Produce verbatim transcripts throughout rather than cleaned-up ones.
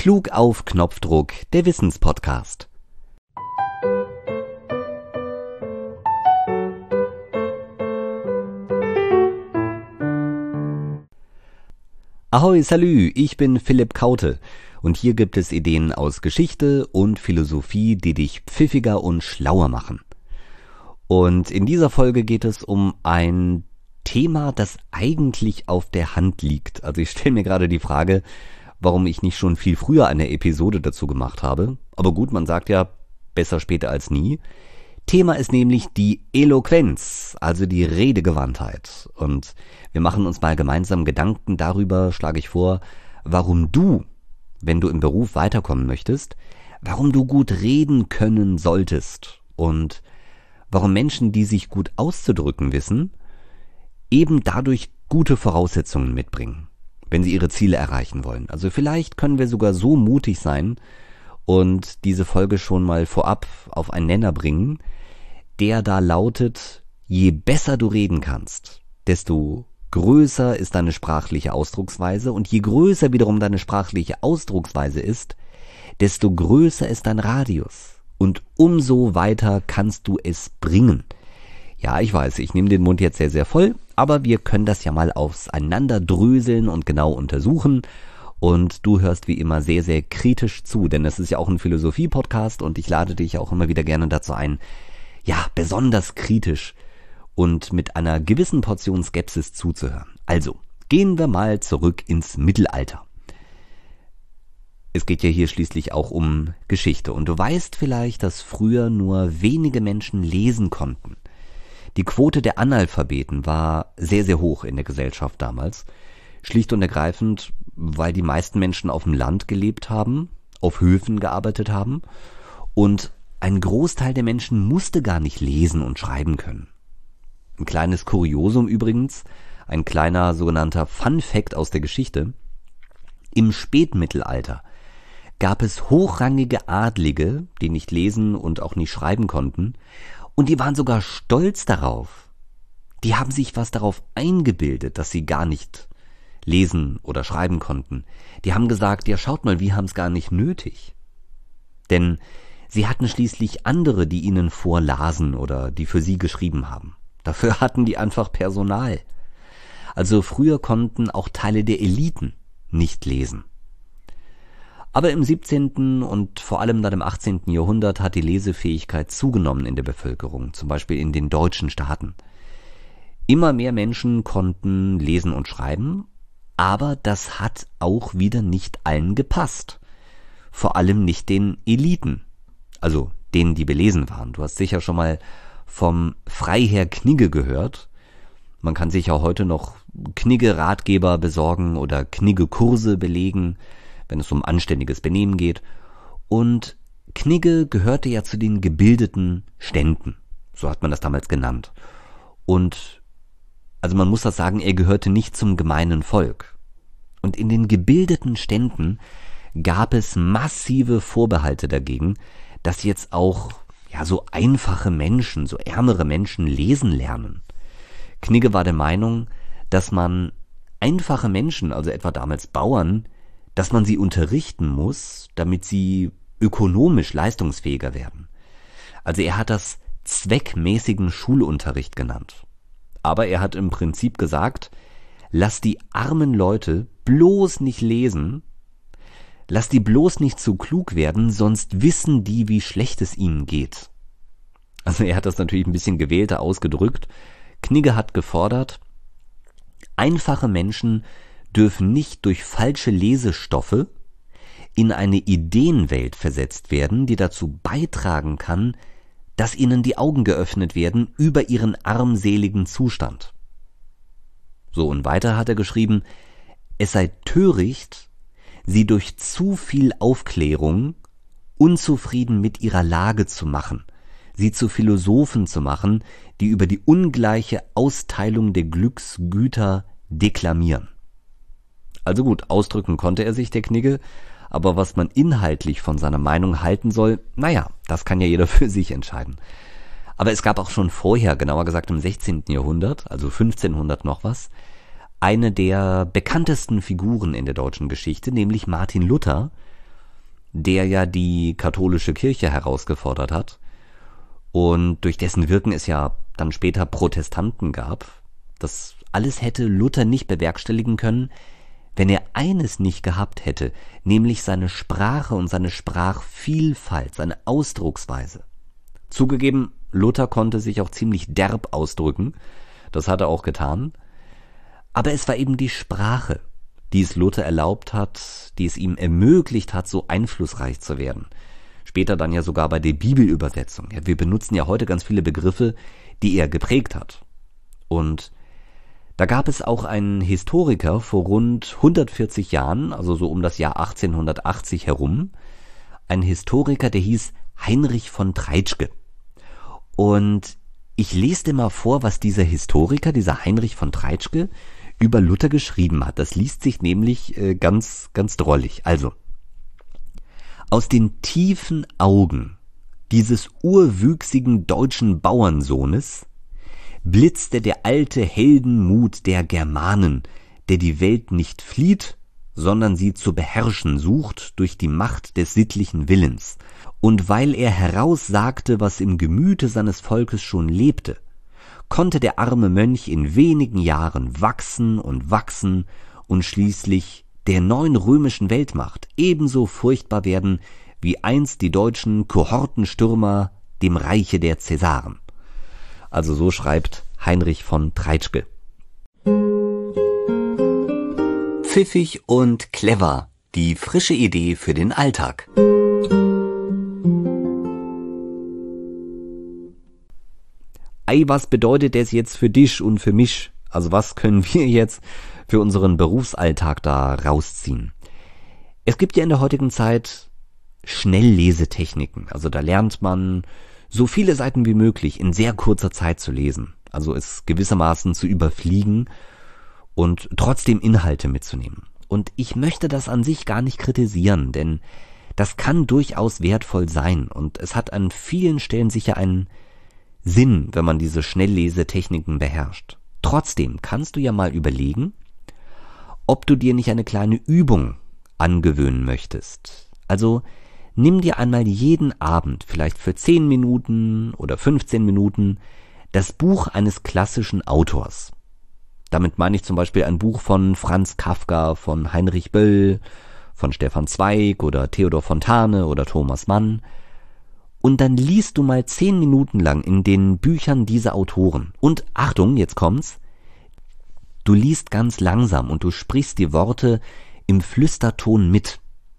Klug auf Knopfdruck, der Wissenspodcast. Ahoi, salü, ich bin Philipp Kaute und hier gibt es Ideen aus Geschichte und Philosophie, die dich pfiffiger und schlauer machen. Und in dieser Folge geht es um ein Thema, das eigentlich auf der Hand liegt. Also ich stelle mir gerade die Frage, warum ich nicht schon viel früher eine Episode dazu gemacht habe. Aber gut, man sagt ja, besser später als nie. Thema ist nämlich die Eloquenz, also die Redegewandtheit. Und wir machen uns mal gemeinsam Gedanken darüber, schlage ich vor, warum du, wenn du im Beruf weiterkommen möchtest, warum du gut reden können solltest und warum Menschen, die sich gut auszudrücken wissen, eben dadurch gute Voraussetzungen mitbringen, wenn sie ihre Ziele erreichen wollen. Also vielleicht können wir sogar so mutig sein und diese Folge schon mal vorab auf einen Nenner bringen, der da lautet: Je besser du reden kannst, desto größer ist deine sprachliche Ausdrucksweise, und je größer wiederum deine sprachliche Ausdrucksweise ist, desto größer ist dein Radius und umso weiter kannst du es bringen. Ja, ich weiß, ich nehme den Mund jetzt sehr, sehr voll, aber wir können das ja mal auseinanderdröseln und genau untersuchen. Und du hörst wie immer sehr, sehr kritisch zu, denn es ist ja auch ein Philosophie-Podcast und ich lade dich auch immer wieder gerne dazu ein, ja, besonders kritisch und mit einer gewissen Portion Skepsis zuzuhören. Also, gehen wir mal zurück ins Mittelalter. Es geht ja hier schließlich auch um Geschichte und du weißt vielleicht, dass früher nur wenige Menschen lesen konnten. Die Quote der Analphabeten war sehr, sehr hoch in der Gesellschaft damals. Schlicht und ergreifend, weil die meisten Menschen auf dem Land gelebt haben, auf Höfen gearbeitet haben und ein Großteil der Menschen musste gar nicht lesen und schreiben können. Ein kleines Kuriosum übrigens, ein kleiner sogenannter Fun-Fact aus der Geschichte: Im Spätmittelalter gab es hochrangige Adlige, die nicht lesen und auch nicht schreiben konnten, und die waren sogar stolz darauf. Die haben sich was darauf eingebildet, dass sie gar nicht lesen oder schreiben konnten. Die haben gesagt, ja schaut mal, wir haben es gar nicht nötig. Denn sie hatten schließlich andere, die ihnen vorlasen oder die für sie geschrieben haben. Dafür hatten die einfach Personal. Also früher konnten auch Teile der Eliten nicht lesen. Aber im siebzehnten und vor allem dann im achtzehnten Jahrhundert hat die Lesefähigkeit zugenommen in der Bevölkerung, zum Beispiel in den deutschen Staaten. Immer mehr Menschen konnten lesen und schreiben, aber das hat auch wieder nicht allen gepasst. Vor allem nicht den Eliten, also denen, die belesen waren. Du hast sicher schon mal vom Freiherr Knigge gehört. Man kann sich ja heute noch Knigge-Ratgeber besorgen oder Knigge-Kurse belegen, wenn es um anständiges Benehmen geht. Und Knigge gehörte ja zu den gebildeten Ständen, so hat man das damals genannt. Und also man muss das sagen, er gehörte nicht zum gemeinen Volk. Und in den gebildeten Ständen gab es massive Vorbehalte dagegen, dass jetzt auch ja so einfache Menschen, so ärmere Menschen lesen lernen. Knigge war der Meinung, dass man einfache Menschen, also etwa damals Bauern, dass man sie unterrichten muss, damit sie ökonomisch leistungsfähiger werden. Also er hat das zweckmäßigen Schulunterricht genannt. Aber er hat im Prinzip gesagt, lass die armen Leute bloß nicht lesen, lass die bloß nicht zu klug werden, sonst wissen die, wie schlecht es ihnen geht. Also er hat das natürlich ein bisschen gewählter ausgedrückt. Knigge hat gefordert, einfache Menschen dürfen nicht durch falsche Lesestoffe in eine Ideenwelt versetzt werden, die dazu beitragen kann, dass ihnen die Augen geöffnet werden über ihren armseligen Zustand. So, und weiter hat er geschrieben, es sei töricht, sie durch zu viel Aufklärung unzufrieden mit ihrer Lage zu machen, sie zu Philosophen zu machen, die über die ungleiche Austeilung der Glücksgüter deklamieren. Also gut, ausdrücken konnte er sich, der Knigge, aber was man inhaltlich von seiner Meinung halten soll, naja, das kann ja jeder für sich entscheiden. Aber es gab auch schon vorher, genauer gesagt im sechzehnten Jahrhundert, also fünfzehnhundert noch was, eine der bekanntesten Figuren in der deutschen Geschichte, nämlich Martin Luther, der ja die katholische Kirche herausgefordert hat und durch dessen Wirken es ja dann später Protestanten gab. Das alles hätte Luther nicht bewerkstelligen können, wenn er eines nicht gehabt hätte, nämlich seine Sprache und seine Sprachvielfalt, seine Ausdrucksweise. Zugegeben, Luther konnte sich auch ziemlich derb ausdrücken, das hat er auch getan, aber es war eben die Sprache, die es Luther erlaubt hat, die es ihm ermöglicht hat, so einflussreich zu werden. Später dann ja sogar bei der Bibelübersetzung. Ja, wir benutzen ja heute ganz viele Begriffe, die er geprägt hat. Und da gab es auch einen Historiker vor rund hundertvierzig Jahren, also so um das Jahr achtzehnhundertachtzig herum, ein Historiker, der hieß Heinrich von Treitschke. Und ich lese dir mal vor, was dieser Historiker, dieser Heinrich von Treitschke, über Luther geschrieben hat. Das liest sich nämlich äh, ganz, ganz drollig. Also, aus den tiefen Augen dieses urwüchsigen deutschen Bauernsohnes blitzte der alte Heldenmut der Germanen, der die Welt nicht flieht, sondern sie zu beherrschen sucht durch die Macht des sittlichen Willens. Und weil er heraussagte, was im Gemüte seines Volkes schon lebte, konnte der arme Mönch in wenigen Jahren wachsen und wachsen und schließlich der neuen römischen Weltmacht ebenso furchtbar werden, wie einst die deutschen Kohortenstürmer dem Reiche der Cäsaren. Also so schreibt Heinrich von Treitschke. Pfiffig und clever, die frische Idee für den Alltag. Ei, was bedeutet das jetzt für dich und für mich? Also was können wir jetzt für unseren Berufsalltag da rausziehen? Es gibt ja in der heutigen Zeit Schnelllesetechniken. Also da lernt man so viele Seiten wie möglich in sehr kurzer Zeit zu lesen. Also es gewissermaßen zu überfliegen und trotzdem Inhalte mitzunehmen. Und ich möchte das an sich gar nicht kritisieren, denn das kann durchaus wertvoll sein und es hat an vielen Stellen sicher einen Sinn, wenn man diese Schnelllesetechniken beherrscht. Trotzdem kannst du ja mal überlegen, ob du dir nicht eine kleine Übung angewöhnen möchtest. Also nimm dir einmal jeden Abend, vielleicht für zehn Minuten oder fünfzehn Minuten, das Buch eines klassischen Autors. Damit meine ich zum Beispiel ein Buch von Franz Kafka, von Heinrich Böll, von Stefan Zweig oder Theodor Fontane oder Thomas Mann. Und dann liest du mal zehn Minuten lang in den Büchern dieser Autoren. Und Achtung, jetzt kommt's, du liest ganz langsam und du sprichst die Worte im Flüsterton mit.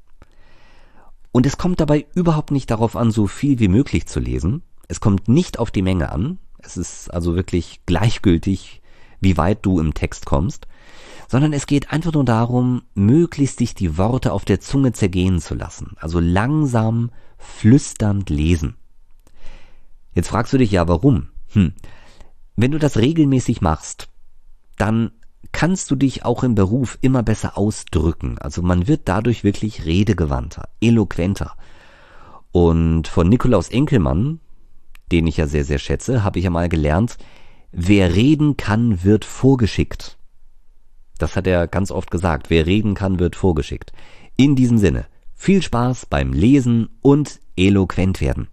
Und es kommt dabei überhaupt nicht darauf an, so viel wie möglich zu lesen. Es kommt nicht auf die Menge an. Es ist also wirklich gleichgültig, wie weit du im Text kommst. Sondern es geht einfach nur darum, möglichst sich die Worte auf der Zunge zergehen zu lassen. Also langsam, flüsternd lesen. Jetzt fragst du dich ja, warum? Hm. Wenn du das regelmäßig machst, dann kannst du dich auch im Beruf immer besser ausdrücken. Also man wird dadurch wirklich redegewandter, eloquenter. Und von Nikolaus Enkelmann, den ich ja sehr, sehr schätze, habe ich ja mal gelernt, wer reden kann, wird vorgeschickt. Das hat er ganz oft gesagt. Wer reden kann, wird vorgeschickt. In diesem Sinne, viel Spaß beim Lesen und eloquent werden.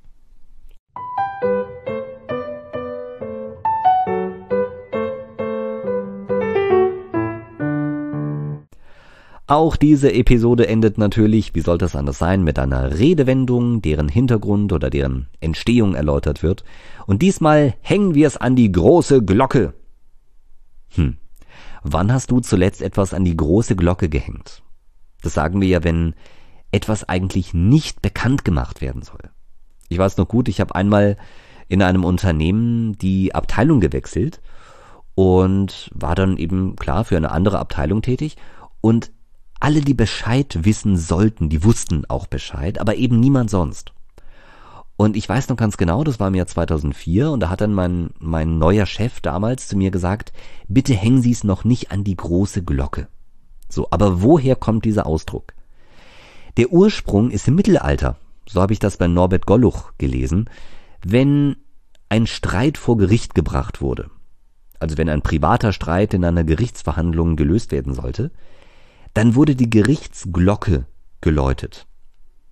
Auch diese Episode endet natürlich, wie sollte es anders sein, mit einer Redewendung, deren Hintergrund oder deren Entstehung erläutert wird. Und diesmal hängen wir es an die große Glocke. Hm. Wann hast du zuletzt etwas an die große Glocke gehängt? Das sagen wir ja, wenn etwas eigentlich nicht bekannt gemacht werden soll. Ich weiß noch gut, ich habe einmal in einem Unternehmen die Abteilung gewechselt und war dann eben klar für eine andere Abteilung tätig. Und alle, die Bescheid wissen sollten, die wussten auch Bescheid, aber eben niemand sonst. Und ich weiß noch ganz genau, das war im Jahr zweitausendvier und da hat dann mein, mein neuer Chef damals zu mir gesagt, bitte hängen Sie es noch nicht an die große Glocke. So, aber woher kommt dieser Ausdruck? Der Ursprung ist im Mittelalter, so habe ich das bei Norbert Golluch gelesen, wenn ein Streit vor Gericht gebracht wurde, also wenn ein privater Streit in einer Gerichtsverhandlung gelöst werden sollte, dann wurde die Gerichtsglocke geläutet.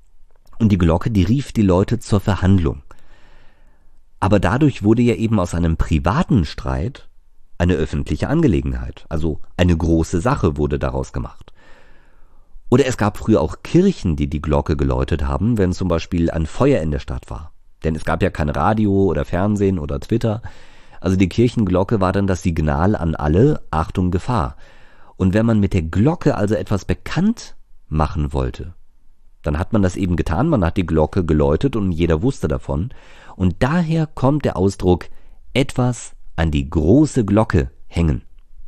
Und die Glocke, die rief die Leute zur Verhandlung. Aber dadurch wurde ja eben aus einem privaten Streit eine öffentliche Angelegenheit. Also eine große Sache wurde daraus gemacht. Oder es gab früher auch Kirchen, die die Glocke geläutet haben, wenn zum Beispiel ein Feuer in der Stadt war. Denn es gab ja kein Radio oder Fernsehen oder Twitter. Also die Kirchenglocke war dann das Signal an alle, Achtung, Gefahr. Und wenn man mit der Glocke also etwas bekannt machen wollte, dann hat man das eben getan, man hat die Glocke geläutet und jeder wusste davon. Und daher kommt der Ausdruck, etwas an die große Glocke hängen.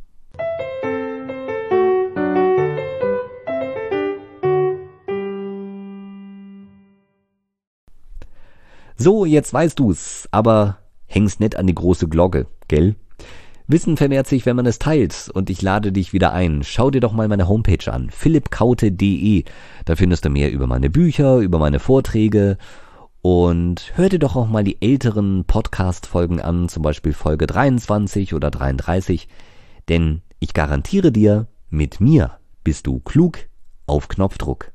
So, jetzt weißt du's, aber häng's nicht an die große Glocke, gell? Wissen vermehrt sich, wenn man es teilt, und ich lade dich wieder ein. Schau dir doch mal meine Homepage an, philipp kaute punkt de. Da findest du mehr über meine Bücher, über meine Vorträge, und hör dir doch auch mal die älteren Podcast-Folgen an, zum Beispiel Folge dreiundzwanzig oder dreiunddreißig, denn ich garantiere dir, mit mir bist du klug auf Knopfdruck.